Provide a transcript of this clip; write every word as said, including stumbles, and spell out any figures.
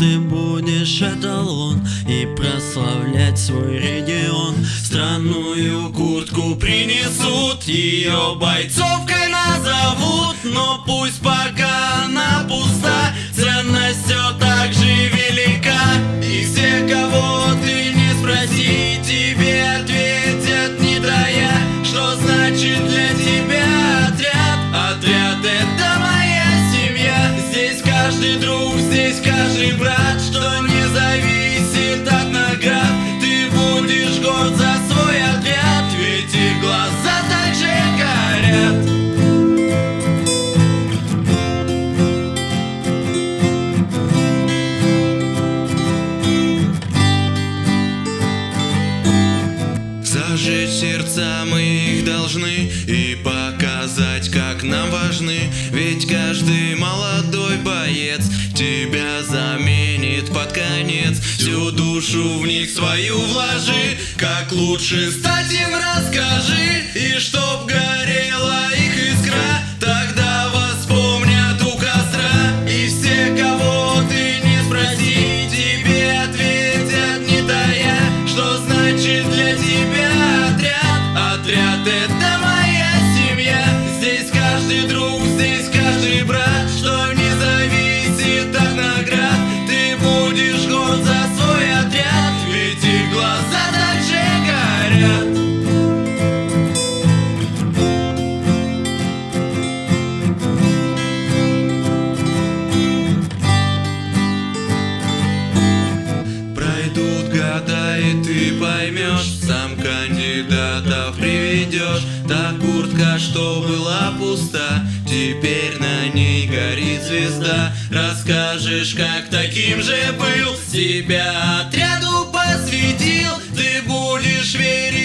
ты будешь эталон и прославлять свой регион. Странную куртку принесут, ее бойцовкой назовут, но пусть пока она пуста, ценность все так же велика. И все, кого ты не спроси, тебе ответят не тая, что значит для тебя отряд. Отряд — это моя семья, здесь каждый друг, здесь каждый брат, что не зависит от наград. Ты будешь горд за свой отряд, ведь их глаза так же горят. Зажечь сердца мы их должны и показать, как нам важны. Ведь каждый молодой боец тебя заменит под конец. Всю душу в них свою вложи, как лучше стать им расскажи. И чтоб горела их искра, тогда вас вспомнят у костра. И все, кого ты не спроси, тебе ответят не тая, что значит для тебя отряд. Отряд — это моя семья, здесь каждый друг, здесь каждый брат, что не зависит от наград. Ты будешь горд за свой отряд, ведь их глаза так же горят. Пройдут года, и ты поймешь, сам кандидатов приведешь. Та куртка, что была пуста, теперь на ней горит звезда. Расскажешь, как таким же был, тебя отряду посвятил. Ты будешь верить